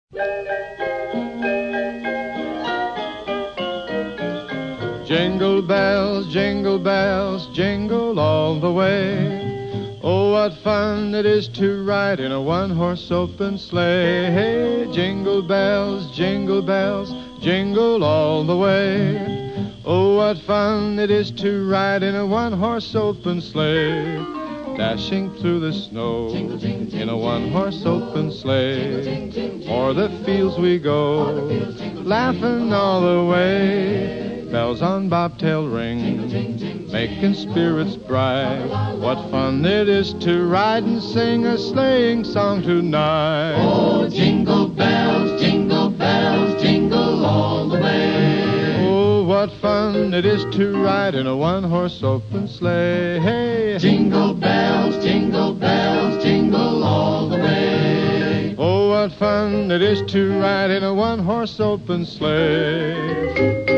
Jingle bells, jingle all the way. Oh, what fun it is to ride in a one-horse open sleigh. Hey, jingle bells, jingle all the way. Oh, what fun it is to ride in a one-horse open sleigh. Dashing through the snow in a one-horse open sleigh. O'er the fields we go, laughing all the way. Bells on bobtail ring, making spirits bright. What fun it is to ride and sing a sleighing song tonight. Oh, jingle bells, jingle all the way. Oh, what fun it is to ride in a one-horse open sleigh. Hey, jingle bells, jingle all the way. Oh, what fun it is to ride in a one-horse open sleigh.